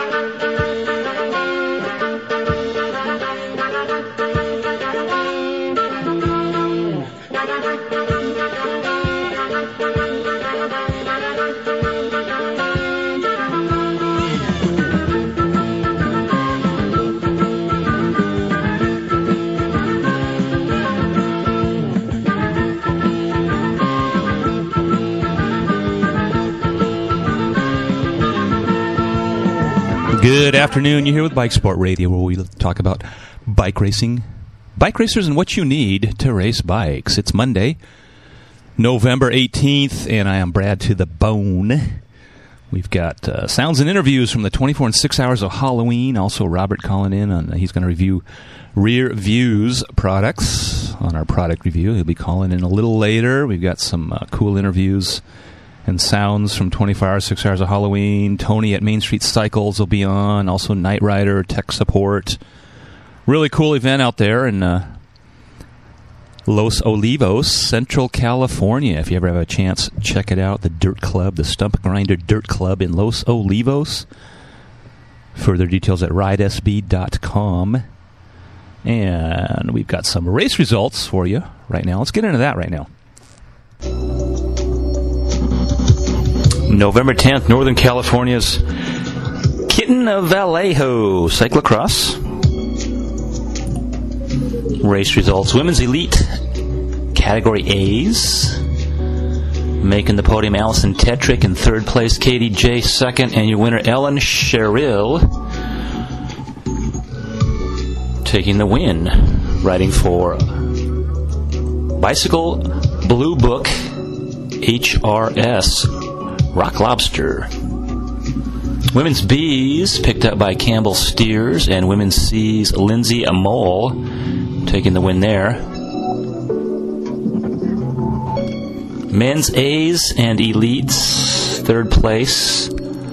Good afternoon. You're here with Bike Sport Radio, where we talk about bike racing, bike racers, and what you need to race bikes. It's Monday, November 18th, and I am Brad to the bone. We've got sounds and interviews from the 24 and 6 hours of Halloween. Also, Robert calling in. He's going to review Rear Views products on our product review. He'll be calling in a little later. We've got some cool interviews and sounds from 24 hours, 6 hours of Halloween. Tony at Main Street Cycles will be on. Also, Knight Rider, tech support. Really cool event out there in Los Olivos, Central California. If you ever have a chance, check it out. The Dirt Club, the Stump Grinder Dirt Club in Los Olivos. Further details at ridesb.com. And we've got some race results for you right now. Let's get into that right now. November 10th, Northern California's Kitten of Vallejo Cyclocross. Race results. Women's Elite Category A's. Making the podium, Allison Tetrick in third place, Katie J. second, and your winner, Ellen Sherrill, taking the win. Riding for Bicycle Blue Book HRS Rock Lobster. Women's B's picked up by Campbell Steers, and Women's C's Lindsay Amol taking the win there. Men's A's and Elites, third place.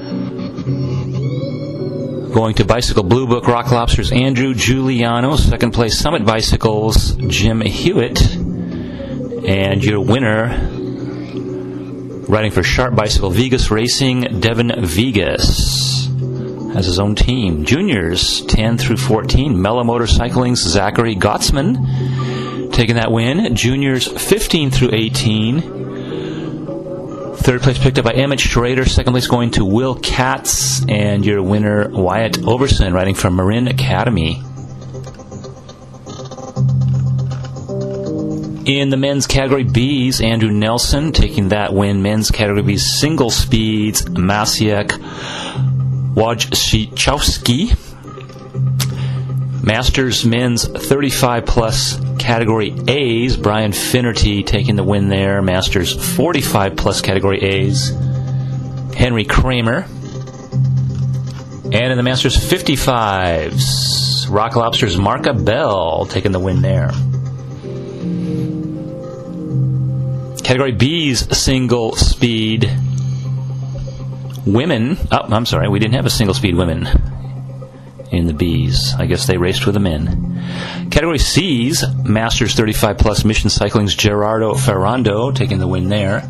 Going to Bicycle Blue Book Rock Lobster's Andrew Giuliano, second place Summit Bicycles Jim Hewitt, and your winner, riding for Sharp Bicycle Vegas Racing, Devin Vegas has his own team. Juniors 10 through 14, Mellow Motorcycling's Zachary Gottsman taking that win. Juniors 15 through 18. Third place picked up by Emmett Schrader. Second place going to Will Katz, and your winner Wyatt Overson riding from Marin Academy. In the men's category B's, Andrew Nelson taking that win. Men's category B's single speeds, Masiek Wojciechowski. Masters men's 35-plus category A's, Brian Finnerty taking the win there. Masters 45-plus category A's, Henry Kramer. And in the Masters 55s, Rock Lobster's Marka Bell taking the win there. Category B's single speed women. Oh, I'm sorry, we didn't have a single speed women in the B's. I guess they raced with the men. Category C's, Masters 35 Plus Mission Cycling's Gerardo Ferrando taking the win there.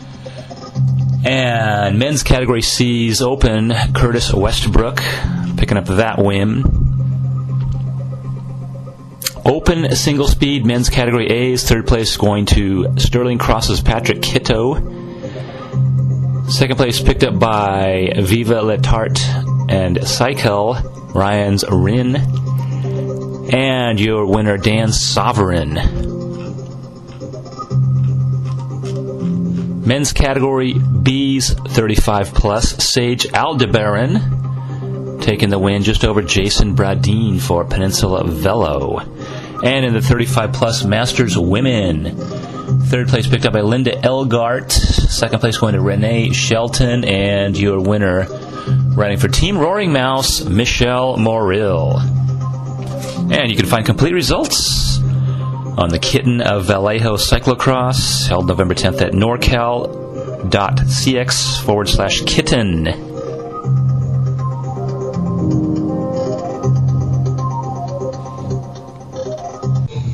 And men's category C's Open, Curtis Westbrook picking up that win. Open single speed men's category A's, third place going to Sterling Cross's Patrick Kitto. Second place picked up by Viva Letarte and Cycle, Ryan's Rin. And your winner, Dan Sovereign. Men's category B's 35 plus, Sage Aldebaran taking the win just over Jason Bradeen for Peninsula Velo. And in the 35-plus Masters Women, third place picked up by Linda Elgart. Second place going to Renee Shelton. And your winner, riding for Team Roaring Mouse, Michelle Morrill. And you can find complete results on the Kitten of Vallejo Cyclocross, held November 10th at norcal.cx/kitten.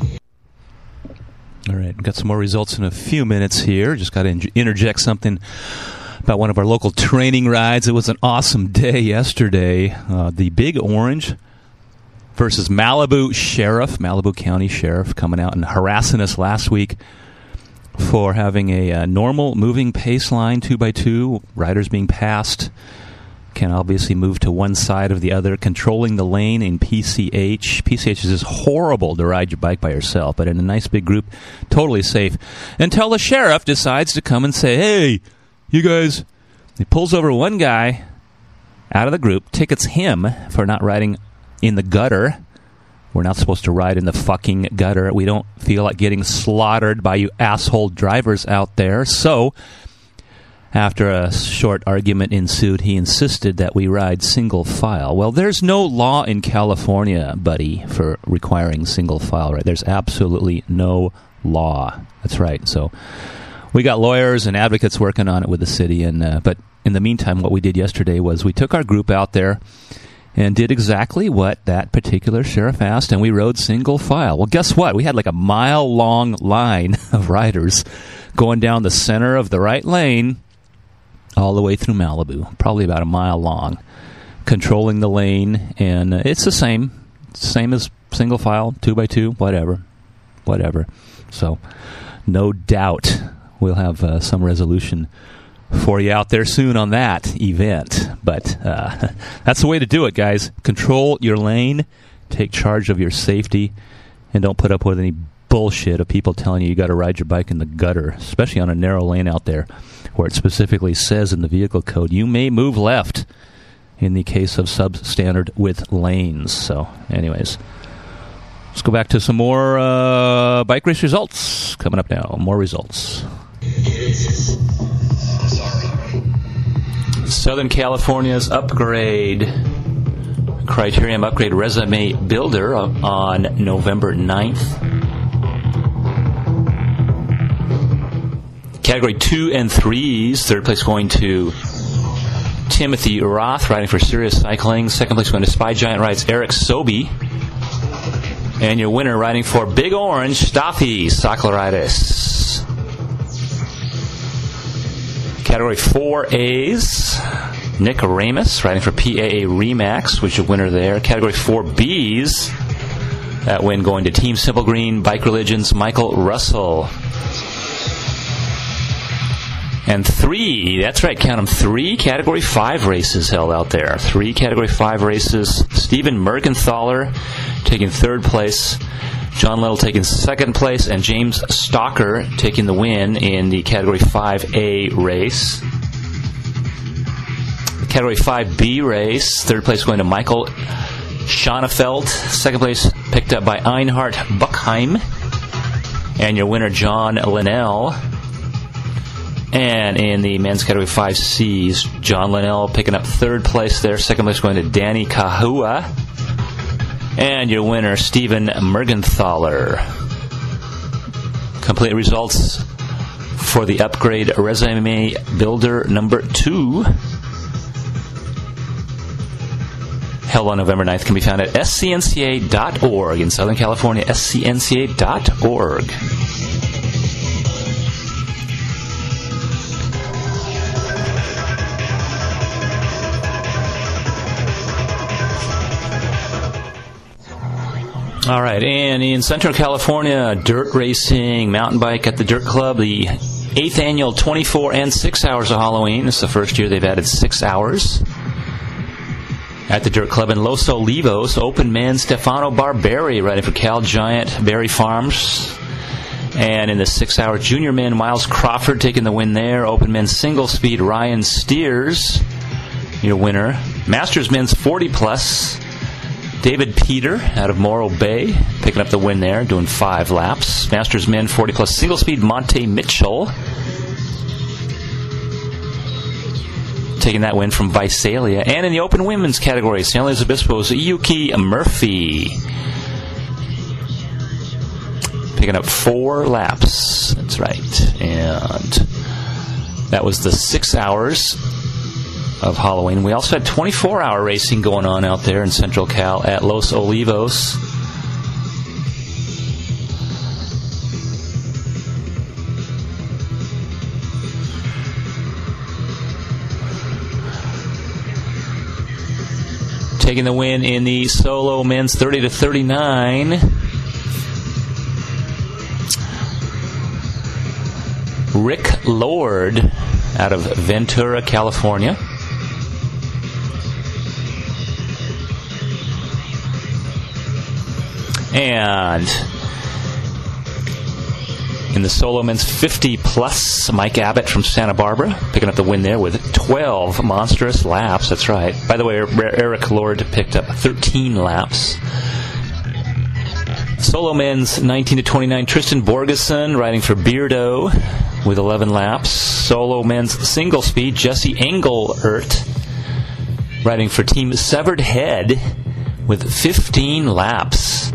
All right, got some more results in a few minutes here. Just got to interject something about one of our local training rides. It was an awesome day yesterday. The Big Orange versus Malibu County Sheriff, coming out and harassing us last week for having a normal moving pace line 2x2, riders being passed. Can obviously move to one side or the other, controlling the lane in PCH. PCH is just horrible to ride your bike by yourself, but in a nice big group, totally safe. Until the sheriff decides to come and say, hey, you guys, he pulls over one guy out of the group, tickets him for not riding in the gutter. We're not supposed to ride in the fucking gutter. We don't feel like getting slaughtered by you asshole drivers out there. So, after a short argument ensued, he insisted that we ride single file. Well, there's no law in California, buddy, for requiring single file, right? There's absolutely no law. That's right. So we got lawyers and advocates working on it with the city. But in the meantime, what we did yesterday was we took our group out there and did exactly what that particular sheriff asked, and we rode single file. Well, guess what? We had like a mile-long line of riders going down the center of the right lane all the way through Malibu, probably about a mile long, controlling the lane, and it's the same as single file, 2x2, whatever. So, no doubt we'll have some resolution for you out there soon on that event. But that's the way to do it, guys. Control your lane, take charge of your safety, and don't put up with any bullshit of people telling you got to ride your bike in the gutter, especially on a narrow lane out there where it specifically says in the vehicle code you may move left in the case of substandard width lanes. So, anyways, let's go back to some more bike race results coming up now. More results. Southern California's upgrade Criterium Upgrade Resume Builder on November 9th. Category 2 and 3s, third place going to Timothy Roth, riding for Sirius Cycling. Second place going to Spy Giant Rides, Eric Sobey. And your winner, riding for Big Orange, Staffy Saklaritis. Category 4As, Nick Ramus, riding for PAA Remax, was your winner there. Category 4Bs, that win going to Team Simple Green, Bike Religion's Michael Russell. And 3, that's right, count them, 3 Category 5 races held out there. 3 Category 5 races. Stephen Mergenthaler taking third place, John Little taking second place, and James Stalker taking the win in the Category 5A race. The Category 5B race, third place going to Michael Schonefeld. Second place picked up by Einhard Buchheim. And your winner, John Linnell. And in the men's Category 5Cs, John Linnell picking up third place there. Second place going to Danny Kahua. And your winner, Stephen Mergenthaler. Complete results for the Upgrade Resume Builder number 2, held on November 9th, can be found at scnca.org in Southern California, scnca.org. All right, and in Central California, dirt racing, mountain bike at the Dirt Club, the 8th annual 24 and 6 hours of Halloween. It's the first year they've added 6 hours. At the Dirt Club in Los Olivos, open men Stefano Barberi riding for Cal Giant Berry Farms. And in the 6 hour junior men, Miles Crawford taking the win there. Open men single speed, Ryan Steers, your winner. Masters men's 40 plus, David Peter out of Morro Bay picking up the win there, doing 5 laps. Masters men 40 plus single speed, Monte Mitchell taking that win from Visalia. And in the open women's category, San Luis Obispo's Yuki Murphy picking up 4 laps. That's right. And that was the 6 hours of Halloween. We also had 24-hour racing going on out there in Central Cal at Los Olivos. taking the win in the solo men's 30-39. Rick Lord out of Ventura, California. And in the solo men's 50-plus, Mike Abbott from Santa Barbara picking up the win there with 12 monstrous laps. That's right. By the way, Eric Lord picked up 13 laps. Solo men's 19-29, Tristan Borgeson riding for Beardo with 11 laps. Solo men's single speed, Jesse Engelert riding for Team Severed Head with 15 laps.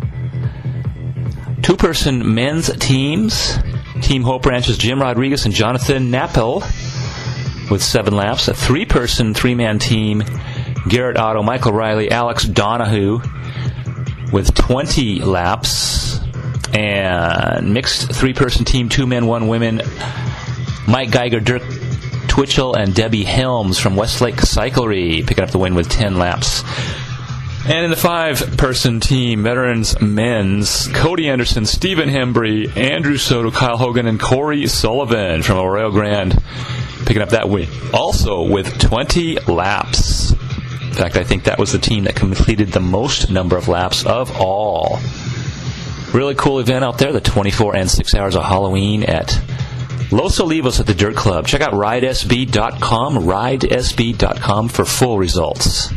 Two-person men's teams, Team Hope Ranch's Jim Rodriguez and Jonathan Nappel with 7 laps. A three-person, three-man team, Garrett Otto, Michael Riley, Alex Donahue with 20 laps. And mixed three-person team, 2 men, 1 women, Mike Geiger, Dirk Twitchell, and Debbie Helms from Westlake Cyclery picking up the win with 10 laps. And in the 5-person team, veterans men's, Cody Anderson, Stephen Hembry, Andrew Soto, Kyle Hogan, and Corey Sullivan from Arroyo Grande picking up that win, also with 20 laps. In fact, I think that was the team that completed the most number of laps of all. Really cool event out there, the 24 and 6 hours of Halloween at Los Olivos at the Dirt Club. Check out ridesb.com, ridesb.com for full results.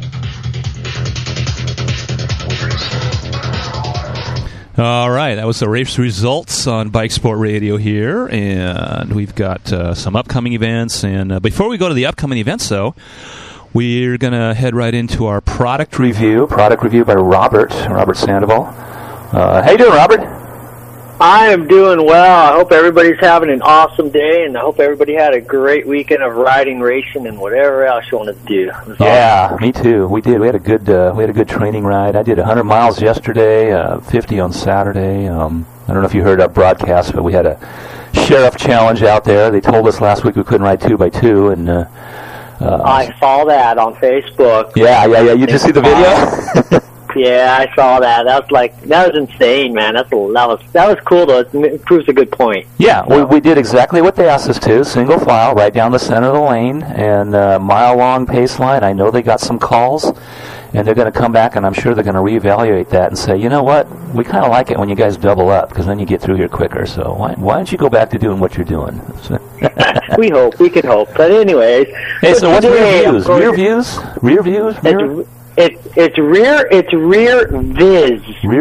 All right, that was the race results on Bike Sport Radio here, and we've got some upcoming events. And before we go to the upcoming events, though, we're going to head right into our product review by Robert Sandoval. How you doing, Robert? I am doing well. I hope everybody's having an awesome day, and I hope everybody had a great weekend of riding, racing, and whatever else you wanted to do. Yeah, awesome. Me too. We did. We had a good training ride. I did 100 miles yesterday, 50 on Saturday. I don't know if you heard our broadcast, but we had a sheriff challenge out there. They told us last week we couldn't ride 2x2, and I saw that on Facebook. Yeah. You just see the video? Yeah, I saw that. That was insane, man. That was cool though. It proves a good point. Yeah, we did exactly what they asked us to. Single file, right down the center of the lane, and mile-long pace line. I know they got some calls, and they're going to come back, and I'm sure they're going to reevaluate that and say, you know what, we kind of like it when you guys double up, because then you get through here quicker. So why don't you go back to doing what you're doing? We could hope. But anyways. Hey, so what's rear views? Rear views? It's Rear Viz.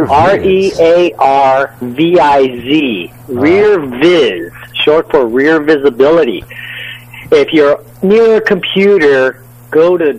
REARVIZ. Rear Viz. Short for rear visibility. If you're near a computer, go to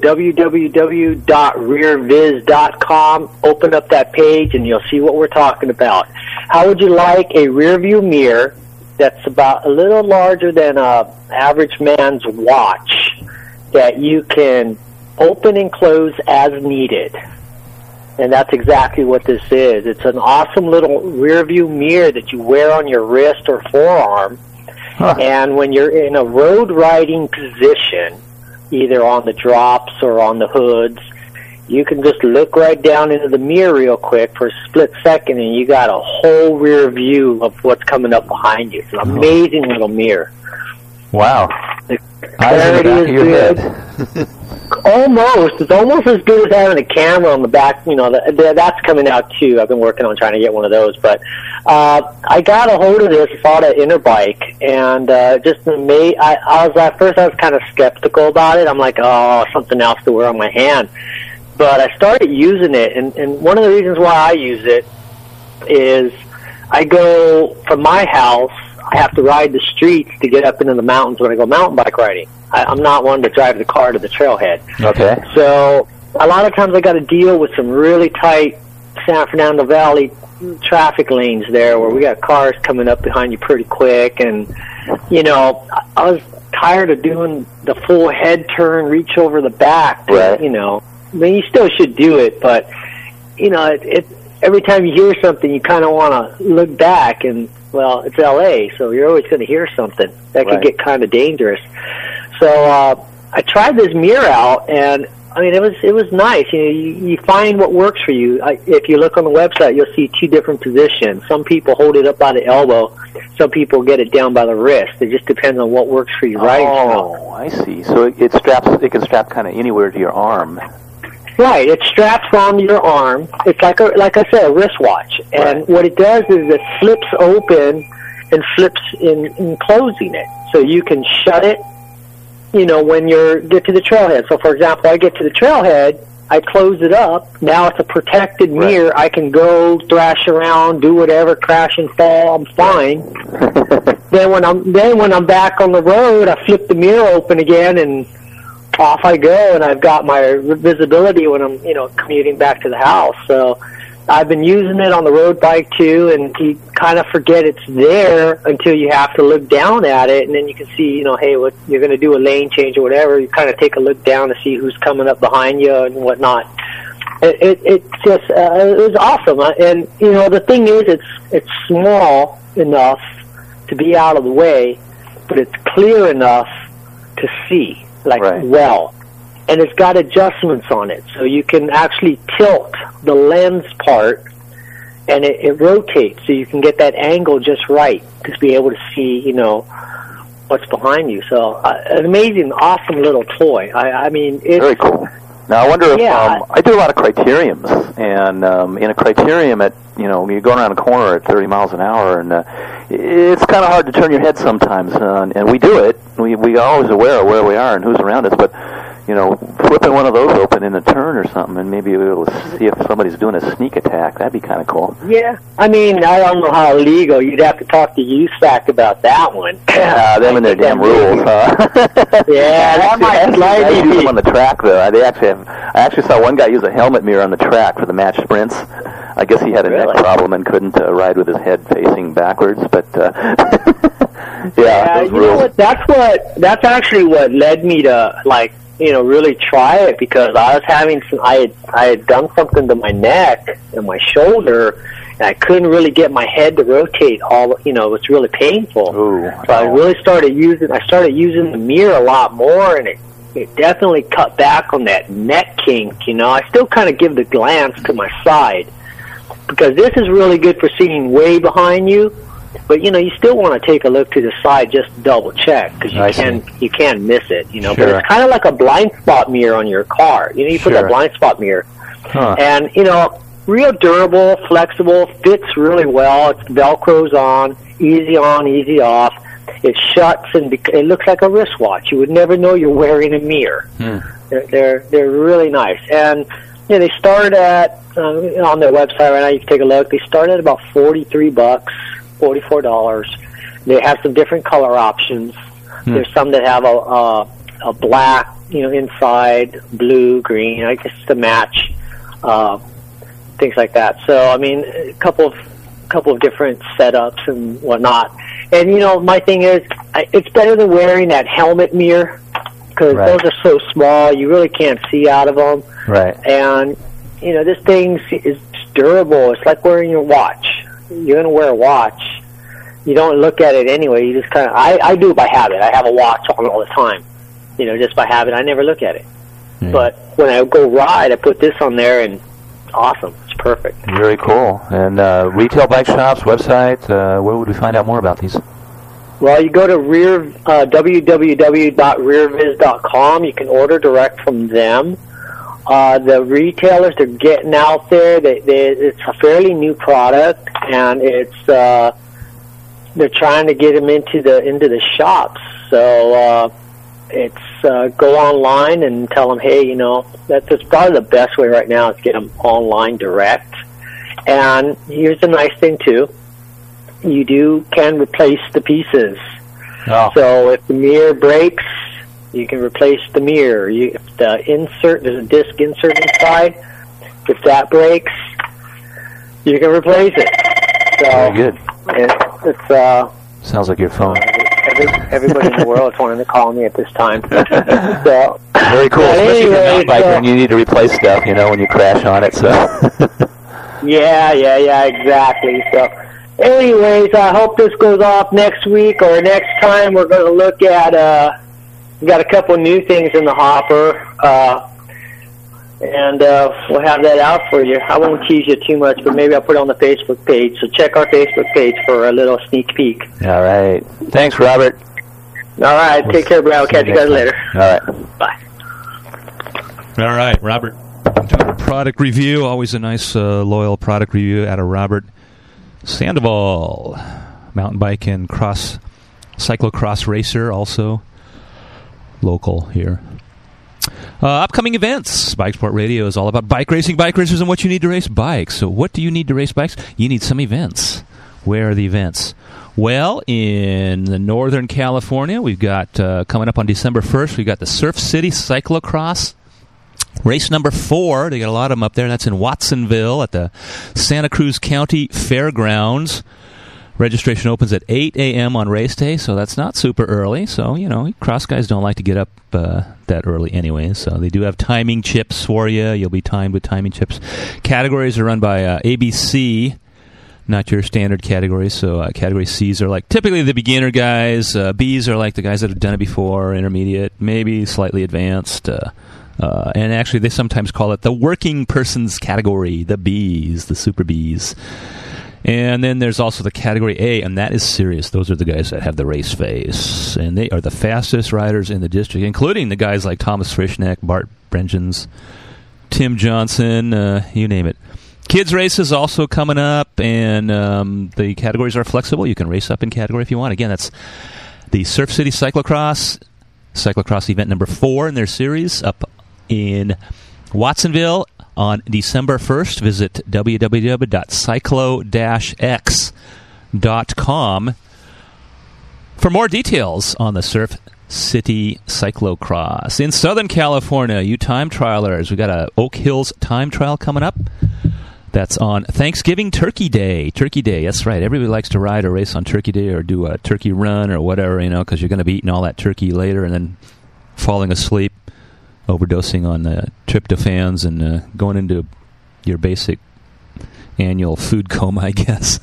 www.rearviz.com, open up that page, and you'll see what we're talking about. How would you like a rear view mirror that's about a little larger than a average man's watch that you can open and close as needed? And that's exactly what this is. It's an awesome little rear view mirror that you wear on your wrist or forearm. And when you're in a road riding position, either on the drops or on the hoods, you can just look right down into the mirror real quick for a split second, and you got a whole rear view of what's coming up behind you. It's an amazing little mirror. Wow. The clarity is good. Almost. It's almost as good as having a camera on the back. You know, that's coming out too. I've been working on trying to get one of those. But I got a hold of this, bought an Interbike, and just amazed. I was at first I was kind of skeptical about it. I'm like, oh, something else to wear on my hand. But I started using it, and one of the reasons why I use it is I go from my house. I have to ride the streets to get up into the mountains when I go mountain bike riding. I'm not one to drive the car to the trailhead. Okay. So a lot of times I got to deal with some really tight San Fernando Valley traffic lanes there where we got cars coming up behind you pretty quick. And, you know, I was tired of doing the full head turn, reach over the back. Right. You know, I mean, you still should do it, but, you know, every time you hear something, you kind of want to look back and, well, it's L.A., so you're always going to hear something. That could get kind of dangerous. So I tried this mirror out, and I mean, it was nice. You know, you find what works for you. If you look on the website, you'll see 2 different positions. Some people hold it up by the elbow. Some people get it down by the wrist. It just depends on what works for you, right? Oh, I see. So it can strap kind of anywhere to your arm. Right. It straps on your arm. It's like I said, a wristwatch. And Right. what it does is it flips open and flips in closing it, so you can shut it. You know, when you get to the trailhead. So, for example, I get to the trailhead, I close it up. Now it's a protected mirror. I can go thrash around, do whatever, crash and fall. I'm fine. Then when I'm back on the road, I flip the mirror open again, and off I go. And I've got my visibility when I'm commuting back to the house. So I've been using it on the road bike too, and you kind of forget it's there until you have to look down at it, and then you can see, hey, what you're going to do, a lane change or whatever. You kind of take a look down to see who's coming up behind you and whatnot. It was awesome, and the thing is, it's small enough to be out of the way, but it's clear enough to see, well. And it's got adjustments on it, so you can actually tilt the lens part, and it rotates, so you can get that angle just right to be able to see, what's behind you. So, an amazing, awesome little toy. I mean, it's very cool. Now, I wonder if I do a lot of criteriums, and in a criterium at you go around a corner at 30 miles an hour, and it's kind of hard to turn your head sometimes, and we do it. We are always aware of where we are and who's around us, but flipping one of those open in a turn or something, and maybe we'll see if somebody's doing a sneak attack. That'd be kind of cool. Yeah, I mean, I don't know how illegal. You'd have to talk to USAC about that one. Them and their damn rules, huh? Yeah, that might I use them on the track, though. I actually saw one guy use a helmet mirror on the track for the match sprints. I guess he had a neck problem and couldn't ride with his head facing backwards, but yeah, you know what? That's actually what led me to really try it, because I was having I had done something to my neck and my shoulder, and I couldn't really get my head to rotate it was really painful. Ooh, so I really started using the mirror a lot more, and it definitely cut back on that neck kink. I still kind of give the glance to my side, because this is really good for seeing way behind you. But you still want to take a look to the side just to double check, because you can't miss it. Sure. But it's kind of like a blind spot mirror on your car. You put that blind spot mirror, and real durable, flexible, fits really well. It's Velcro's on, easy off. It shuts, and it looks like a wristwatch. You would never know you're wearing a mirror. They're really nice, and they start at on their website right now. You can take a look. They start at about $43. $44. They have some different color options. There's some that have a black, inside, blue, green, I guess to match, things like that. So I mean, a couple of different setups and whatnot. And my thing is, it's better than wearing that helmet mirror, because those are so small, you really can't see out of them. Right. And this thing is durable. It's like wearing your watch. You're going to wear a watch. You don't look at it anyway. You just kind of, I do it by habit. I have a watch on all the time. Just by habit. I never look at it. But when I go ride, I put this on there, and awesome. It's perfect. Very cool. And retail bike shops, website, where would we find out more about these? Well, you go to www.rearviz.com. You can order direct from them. The retailers, they're getting out there. It's a fairly new product, and they're trying to get them into the shops. So it's go online and tell them, hey, that's probably the best way right now is get them online direct. And here's the nice thing too: you can replace the pieces. Oh. So if the mirror breaks, you can replace the mirror. If there's a disc insert inside, if that breaks, you can replace it. So very good. It's sounds like your phone. Everybody in the world is wanting to call me at this time. So very cool. Especially if you're a mountain biker and you need to replace stuff, when you crash on it. So yeah, exactly. So anyways, I hope this goes off next week or next time. We're going to look at. We got a couple new things in the hopper. and we'll have that out for you. I won't tease you too much, but maybe I'll put it on the Facebook page. So check our Facebook page for a little sneak peek. All right. Thanks, Robert. All right. Take care, Brad. I'll catch you guys later. All right. Bye. All right, Robert. Doing a product review. Always a nice, loyal product review out of Robert Sandoval. Mountain bike and cyclocross racer, also local here. Upcoming events. Bike Sport Radio is all about bike racing, bike racers, and what you need to race bikes. So what do you need to race bikes? You need some events. Where are the events? Well, in the Northern California, we've got, coming up on December 1st, we've got the Surf City Cyclocross. Race number 4. They got a lot of them up there. That's in Watsonville at the Santa Cruz County Fairgrounds. Registration opens at 8 a.m. on race day, so that's not super early. So, cross guys don't like to get up that early anyway. So they do have timing chips for you. You'll be timed with timing chips. Categories are run by ABC, not your standard categories. So category C's are like typically the beginner guys. B's are like the guys that have done it before, intermediate, maybe slightly advanced. And actually, they sometimes call it the working person's category, the B's, the super B's. And then there's also the Category A, and that is serious. Those are the guys that have the race face. And they are the fastest riders in the district, including the guys like Thomas Frischneck, Bart Brengens, Tim Johnson, you name it. Kids races also coming up, and the categories are flexible. You can race up in category if you want. Again, that's the Surf City Cyclocross event number 4 in their series up in Watsonville on December 1st. Visit www.cyclo-x.com for more details on the Surf City Cyclocross. In Southern California, you time trialers, we got a Oak Hills time trial coming up. That's on Thanksgiving Turkey Day. Turkey Day, that's right. Everybody likes to ride or race on Turkey Day or do a turkey run or whatever, because you're going to be eating all that turkey later and then falling asleep, overdosing on tryptophans and going into your basic annual food coma, I guess.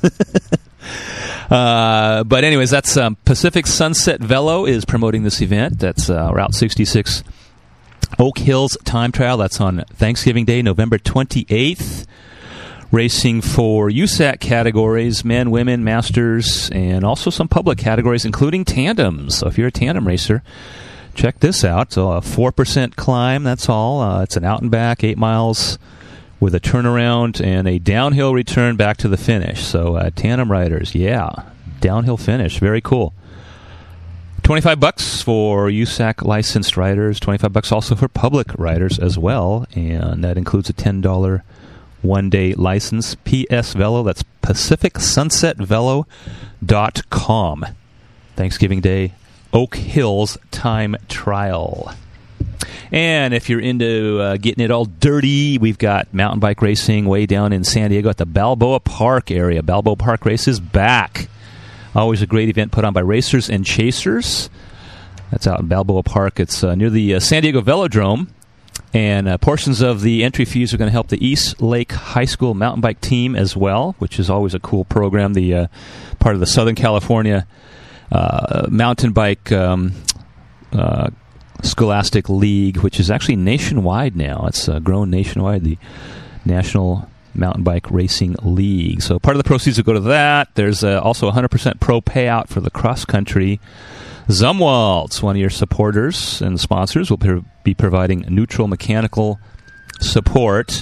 But anyways, that's Pacific Sunset Velo is promoting this event. That's Route 66 Oak Hills Time Trial. That's on Thanksgiving Day, November 28th. Racing for USAC categories, men, women, masters, and also some public categories, including tandems. So if you're a tandem racer, check this out. So a 4% climb, that's all. It's an out and back, 8 miles with a turnaround and a downhill return back to the finish. So tandem riders, yeah, downhill finish, very cool. $25 for USAC licensed riders, $25 also for public riders as well, and that includes a $10 one-day license. PS Velo, that's PacificSunsetVelo.com. Thanksgiving Day, Oak Hills time trial. And if you're into getting it all dirty, we've got mountain bike racing way down in San Diego at the Balboa Park area. Balboa Park Race is back. Always a great event put on by Racers and Chasers. That's out in Balboa Park. It's near the San Diego Velodrome. And portions of the entry fees are going to help the East Lake High School mountain bike team as well, which is always a cool program. The part of the Southern California Mountain Bike Scholastic League, which is actually nationwide now. It's grown nationwide, the National Mountain Bike Racing League. So part of the proceeds will go to that. There's also a 100% pro payout for the cross country. Zumwalt, one of your supporters and sponsors, will be providing neutral mechanical support.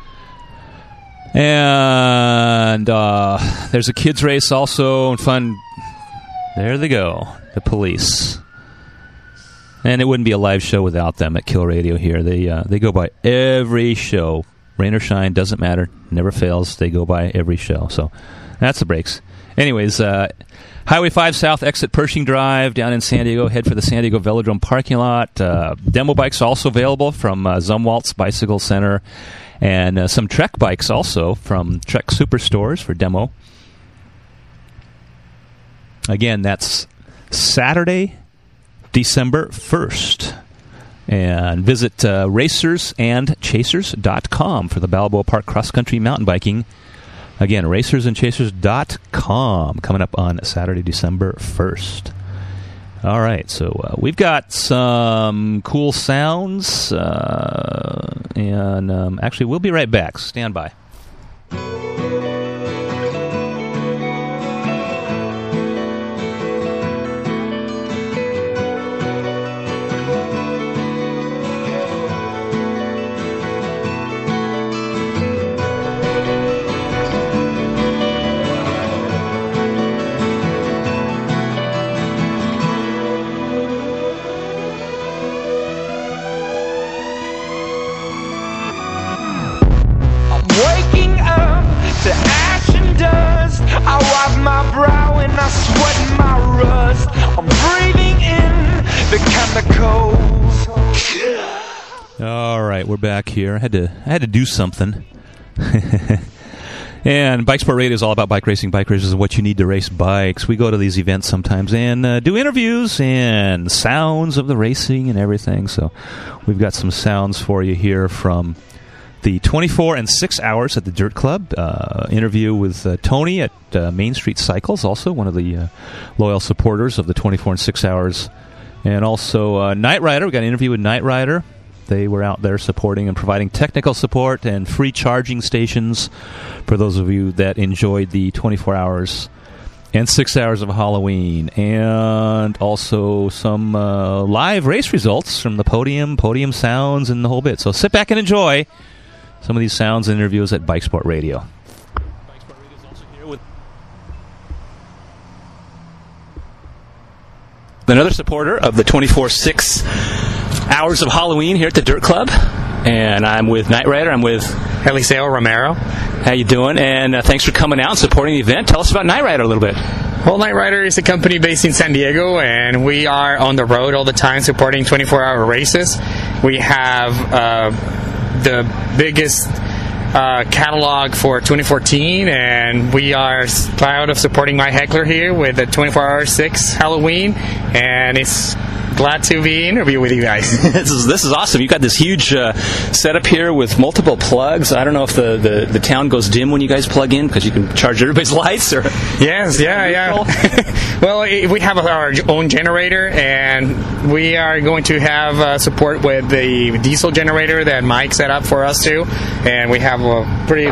And there's a kids race also, and fun. There they go, the police. And it wouldn't be a live show without them at Kill Radio here. They go by every show. Rain or shine, doesn't matter. Never fails. They go by every show. So that's the breaks. Anyways, Highway 5 South, exit Pershing Drive, down in San Diego. Head for the San Diego Velodrome parking lot. Demo bikes also available from Zumwalt's Bicycle Center. And some Trek bikes also from Trek Superstores for demo. Again, that's Saturday, December 1st. And visit racersandchasers.com for the Balboa Park Cross Country Mountain Biking. Again, racersandchasers.com, coming up on Saturday, December 1st. All right, so we've got some cool sounds, and actually we'll be right back. Stand by. All right, we're back here. I had to do something. And Bike Sport Radio is all about bike racing. Bike racers and what you need to race bikes. We go to these events sometimes and do interviews and sounds of the racing and everything. So we've got some sounds for you here from the 24 and 6 hours at the Dirt Club. Interview with Tony at Main Street Cycles, also one of the loyal supporters of the 24 and 6 hours. And also Knight Rider. We got an interview with Knight Rider. They were out there supporting and providing technical support and free charging stations for those of you that enjoyed the 24 hours and 6 hours of Halloween. And also some live race results from the podium sounds, and the whole bit. So sit back and enjoy some of these sounds and interviews at Bike Sport Radio. Bike Sport Radio is also here with another supporter of the 24/6 hours of Halloween here at the Dirt Club, and I'm with Knight Rider. I'm with Eliseo Romero. How you doing? And thanks for coming out and supporting the event. Tell us about Knight Rider a little bit. Well, Knight Rider is a company based in San Diego, and we are on the road all the time supporting 24-hour races. We have the biggest catalog for 2014, and we are proud of supporting my heckler here with the 24-hour 6 Halloween, and it's glad to be interviewed with you guys. This is awesome. You got this huge setup here with multiple plugs. I don't know if the town goes dim when you guys plug in because you can charge everybody's lights. Or yes, yeah. Well, we have our own generator, and we are going to have support with the diesel generator that Mike set up for us too. And we have a pretty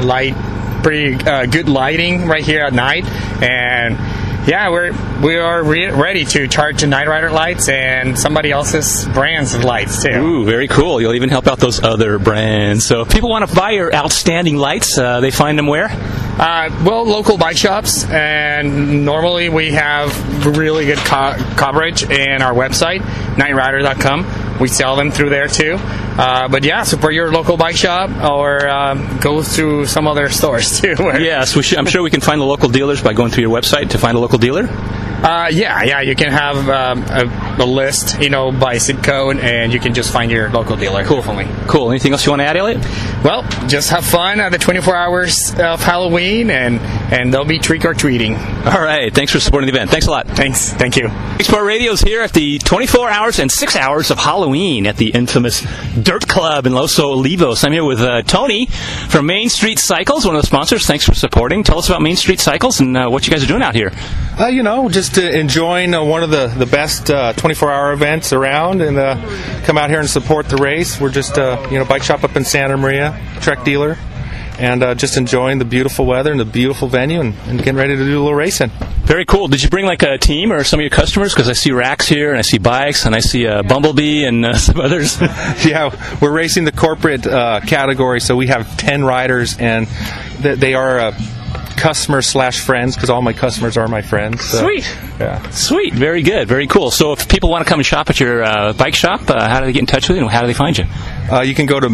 good lighting right here at night, and yeah, we are ready to charge the Knight Rider lights and somebody else's brands of lights too. Ooh, very cool. You'll even help out those other brands. So if people want to buy your outstanding lights, they find them where? Well, local bike shops, and normally we have really good coverage in our website, KnightRider.com. We sell them through there too. But yeah, support your local bike shop or go through some other stores too. Yes, I'm sure we can find the local dealers by going through your website to find a local dealer. Yeah, you can have a list, by zip code, and you can just find your local dealer. Cool. Anything else you want to add, Elliot? Well, just have fun at the 24 hours of Halloween, and they'll be trick-or-treating. All right. Thanks for supporting the event. Thanks a lot. Thanks. Thank you. Bike Sport Radio's here at the 24 hours and 6 hours of Halloween at the infamous Dirt Club in Los Olivos. I'm here with Tony from Main Street Cycles, one of the sponsors. Thanks for supporting. Tell us about Main Street Cycles and what you guys are doing out here. Just enjoying one of the best 24-hour events around, and come out here and support the race. We're just bike shop up in Santa Maria, Trek dealer, and just enjoying the beautiful weather and the beautiful venue, and getting ready to do a little racing. Very cool. Did you bring like a team or some of your customers? Because I see racks here, and I see bikes, and I see Bumblebee and some others. Yeah, we're racing the corporate category, so we have 10 riders, and they are customers/friends, because all my customers are my friends. So, sweet. Yeah. Sweet. Very good. Very cool. So if people want to come and shop at your bike shop, how do they get in touch with you, and how do they find you? You can go to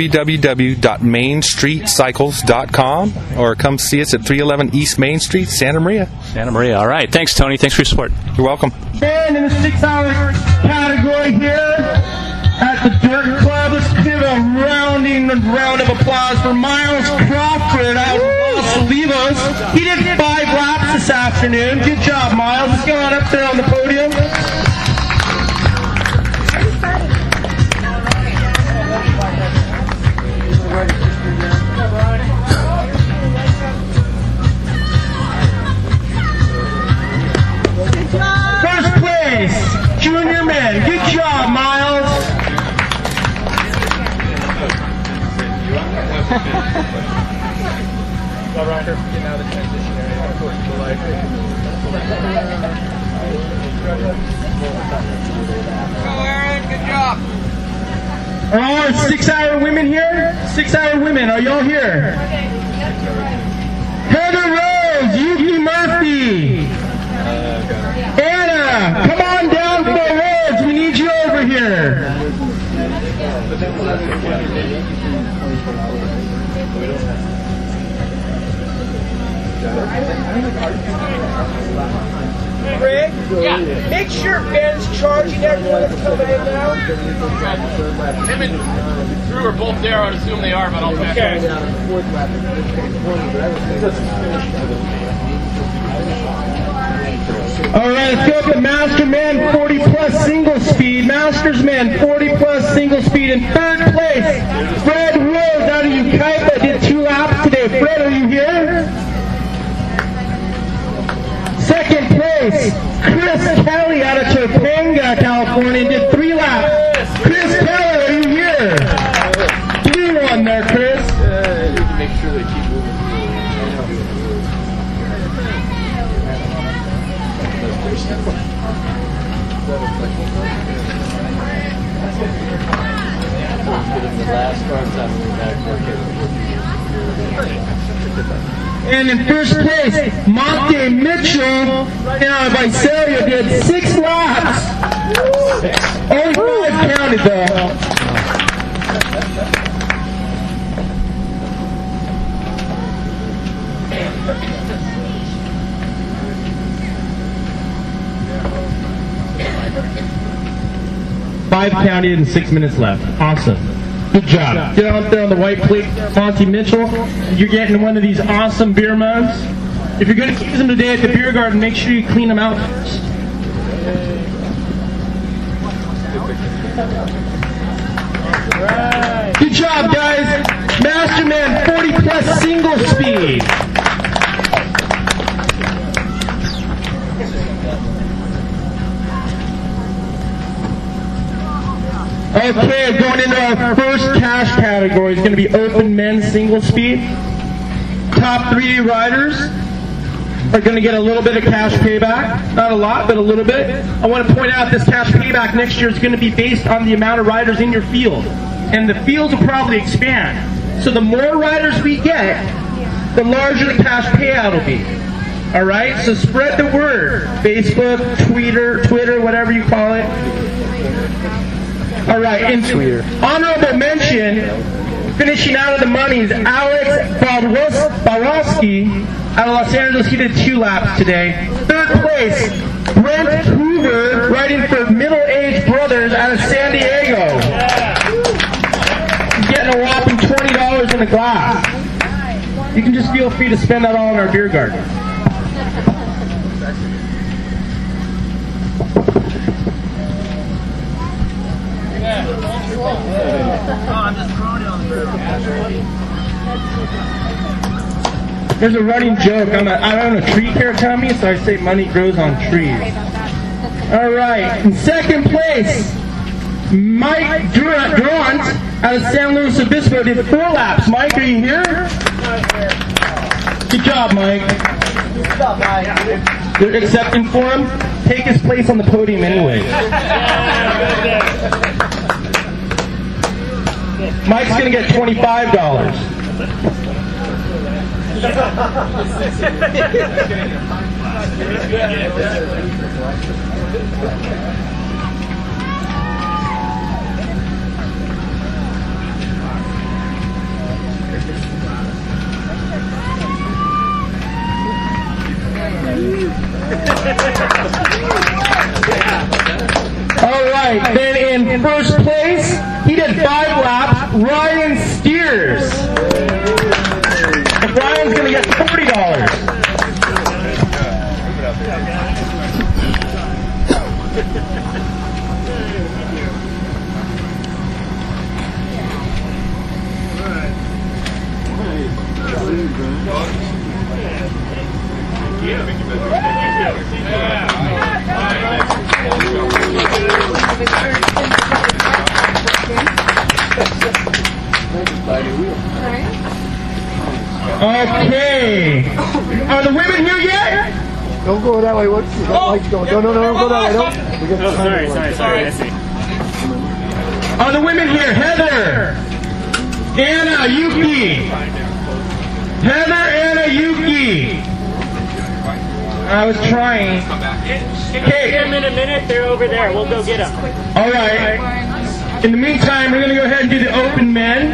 www.mainstreetcycles.com or come see us at 311 East Main Street, Santa Maria. Santa Maria. All right. Thanks, Tony. Thanks for your support. You're welcome. And in the 6-hour category here at the Dirt Club, let's give a round of applause for Miles Crawford out of Los Olivos. He did 5 laps this afternoon. Good job, Miles. Let's go on up there on the podium. First place, Good job. Are all our 6-hour women here? 6-hour women, are y'all here? Heather Rose, Yuki Murphy, Anna, come on down for awards. We need you over here. Rick? Yeah. Make sure Ben's charging everyone that's coming in now. Him and Drew are both there. I would assume they are, but I'll check. Okay. All right, let's go up to Masterman 40 plus single speed. Mastersman 40 plus single speed. In third place, Fred Rose out of Yucaipa did 2 laps today. Fred, are you here? Second place, Chris Kelly out of Topanga, California, did 3 laps. Chris Kelly, are you here? Blue one there, Chris. Make sure they keep moving. And in first place, Monte Mitchell now of Visalia did 6 laps. Only 5 counted though. 5 counted and 6 minutes left. Awesome. Good job. Get out there on the white plate, Monty Mitchell. You're getting one of these awesome beer mugs. If you're going to use them today at the beer garden, make sure you clean them out first. Good job, guys. Masterman 40 plus single speed. Okay, going into our first cash category is going to be open men's single speed. Top 3 riders are going to get a little bit of cash payback. Not a lot, but a little bit. I want to point out this cash payback next year is going to be based on the amount of riders in your field. And the fields will probably expand. So the more riders we get, the larger the cash payout will be. Alright, so spread the word. Facebook, Twitter, whatever you call it. All right, in honorable mention, finishing out of the money is Alex Balowski out of Los Angeles. He did 2 laps today. Third place, Brent Hoover, riding for Middle Age Brothers out of San Diego. He's getting a whopping $20 in a glass. You can just feel free to spend that all in our beer garden. There's a running joke. I own a tree care company, so I say money grows on trees. All right. In second place, Mike Durant out of San Luis Obispo did 4 laps. Mike, are you here? Good job, Mike. Good job, Mike. You're accepting for him? Take his place on the podium anyway. Mike's going to get $25. All right, then in first place, he did 5 laps, Ryan Steers. And Ryan's going to get $40. Okay. Are the women here yet? Don't go that way. What's that light's going? No, don't go that way. Don't. Sorry. I see. Are the women here? Heather, Anna, Yuki. Heather, Anna, Yuki. I was trying. Okay. Give them in a minute. They're over there. We'll go get them. All right. In the meantime, we're going to go ahead and do the open men.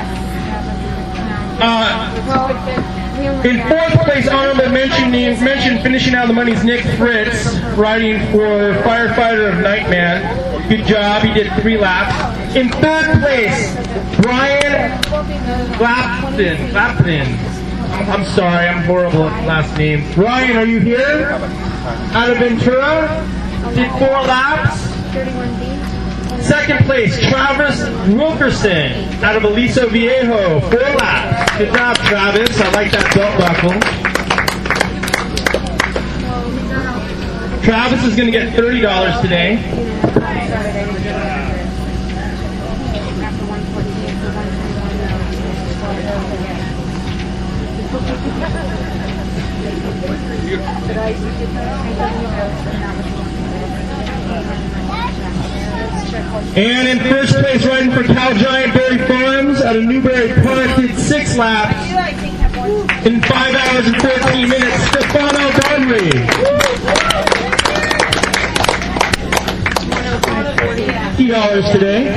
In fourth place, honorable mention finishing out the money is Nick Fritz, riding for Firefighter of Nightman. Good job, he did 3 laps. In third place, Brian Clapton. I'm sorry, I'm horrible at last name. Brian, are you here? Out of Ventura, did 4 laps. Second place, Travis Wilkerson, out of Aliso Viejo, 4 laps. Good job, Travis. I like that belt buckle. Travis is going to get $30 today. And in first place, riding for Cow Giant Berry Farms out of Newberry Park, did 6 laps in 5 hours and 14 minutes. Stefano Donry. $50 today.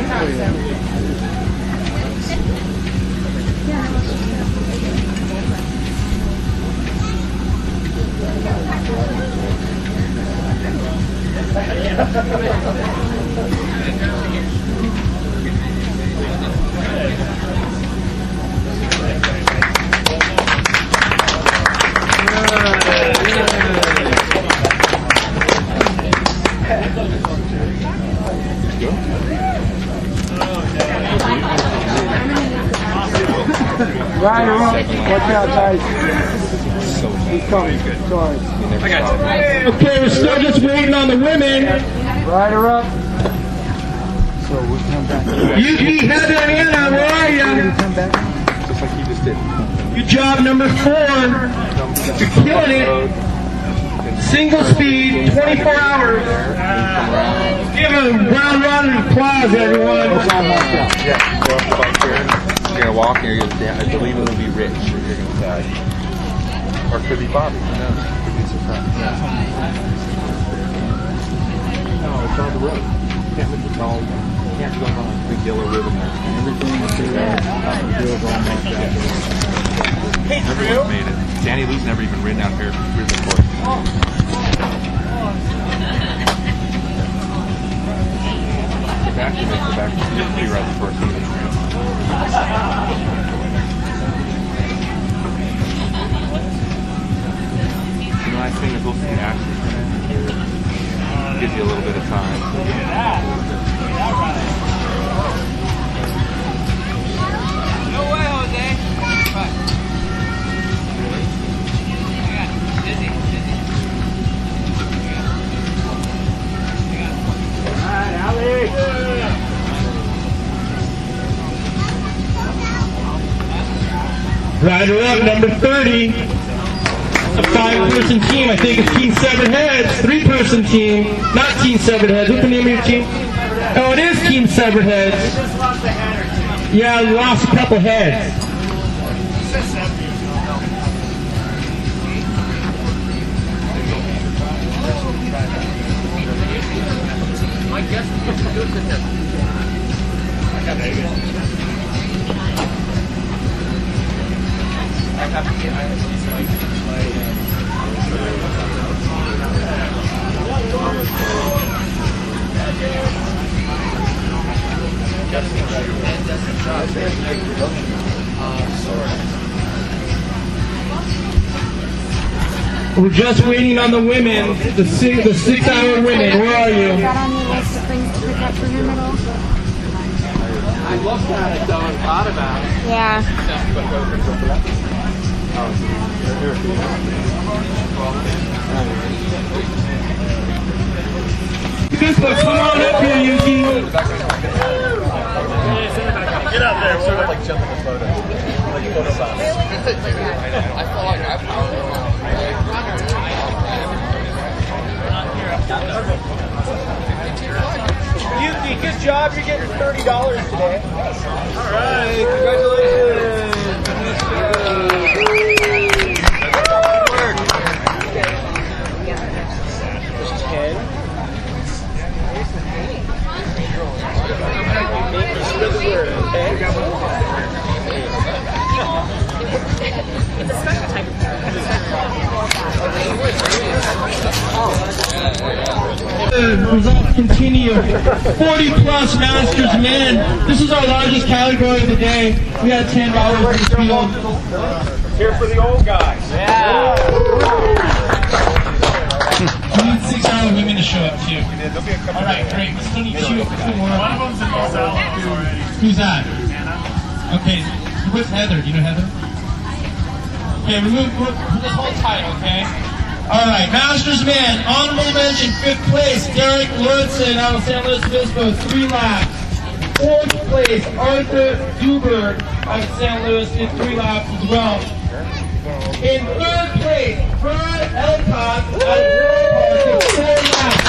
Ryan, watch out, guys. He's coming. Sorry. Okay, we're still just waiting on the women. Ride her up. So we'll come back. Yuki, Heather, and Anna, where are you? Come back. Just like you just did. Good job, number 4. You're killing it. Single speed, 24 hours. Give a round of applause, everyone. Yeah, go up the bike here. You're going to walk here. I believe it will be Rich. You're going to die. Or could be Bobby. Who knows? Could be a surprise. No, it's on the road. Can't miss it all. Can't go wrong. Big yellow ribbon there. Everything is there. Hey, Drew. Made it. Danny Lou's never even ridden out here through the course. Back to the back. You ride the first one. The nice thing is we'll see action. Gives you a little bit of time. No way, Jose. Dizzy. All right, Alex. Rider up, number 30. A 5-person team. I think it's Team Severed Heads. 3-person team. Not Team Severed Heads. What's the name of your team? Oh, it is Team Severed Heads. Yeah, we lost a couple heads. We're just waiting on the women, the 6-hour women. Where are you? Got on your list of things to pick up for your middle. I looked at it though and thought about it. Yeah. Come on up here, Yuki. Get out there, sort of like jumping the photo. Yuki, good job. You're getting $30 today. All right, congratulations. The results continue. 40-plus Masters men. This is our largest category of the day. We had $10 in the field. Here for the old guys. Yeah. We need 6 other women to show up too. All right, great. We still need 2 more. One of them's in Los Alamos already. Who's that? Okay. What's Heather? Do you know Heather? Okay, we'll hold tight, okay? All right, Masters man, honorable mention, 5th place, Derek Lurtzen out of San Luis Obispo, 3 laps. 4th place, Arthur Duberg out of San Luis, did 3 laps as well. In 3rd place, Vern Elcott out of Rural Park, did 4 laps.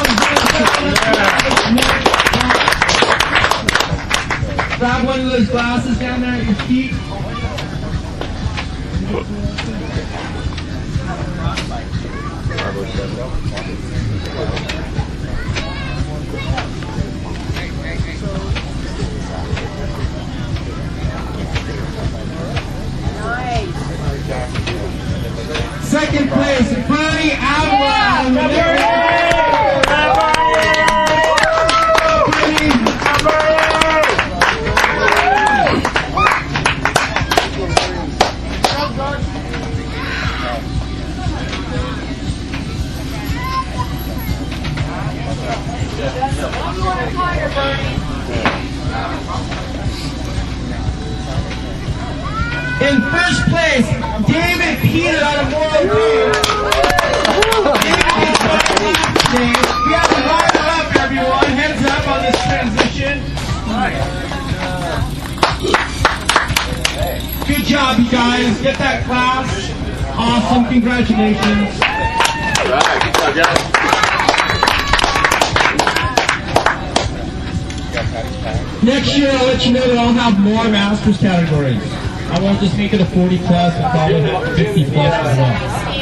Come on, grab one of those glasses down there at your feet. Second place, Bernie Avila. In 1st place, David Peter out of Morro Bay. We have to line up, everyone. Heads up on this transition. Good job, you guys. Get that class. Awesome. Congratulations. All right. Good job, guys. Next year, I'll let you know that I'll have more Masters categories. I won't just make it a 40 plus, I'll probably have 50 plus as well.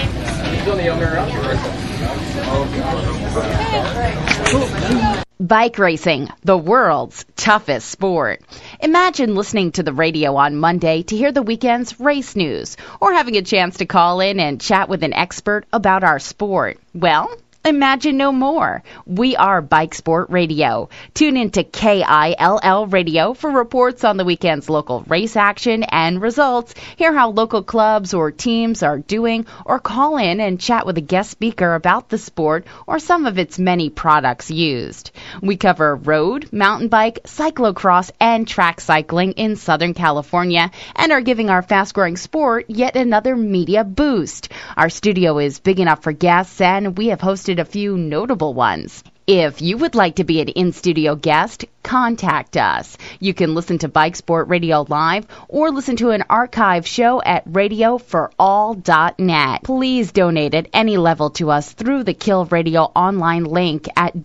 Bike racing, the world's toughest sport. Imagine listening to the radio on Monday to hear the weekend's race news, or having a chance to call in and chat with an expert about our sport. Well, imagine no more. We are Bike Sport Radio. Tune in to KILL Radio for reports on the weekend's local race action and results. Hear how local clubs or teams are doing, or call in and chat with a guest speaker about the sport or some of its many products used. We cover road, mountain bike, cyclocross, and track cycling in Southern California and are giving our fast-growing sport yet another media boost. Our studio is big enough for guests, and we have hosted a few notable ones. If you would like to be an in-studio guest, contact us. You can listen to Bike Sport Radio live or listen to an archive show at radioforall.net. Please donate at any level to us through the Kill Radio online link at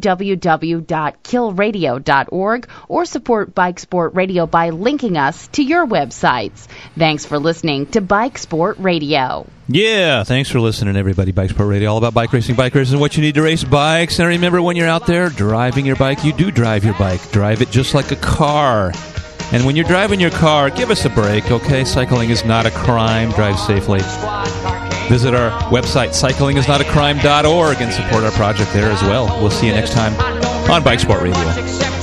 www.killradio.org or support Bike Sport Radio by linking us to your websites. Thanks for listening to Bike Sport Radio. Yeah, thanks for listening, everybody. Bike Sport Radio, all about bike racing, and what you need to race bikes. And remember, when you're out there driving your bike, you do drive your bike. Drive it just like a car. And when you're driving your car, give us a break, okay? Cycling is not a crime. Drive safely. Visit our website, cyclingisnotacrime.org, and support our project there as well. We'll see you next time on Bike Sport Radio.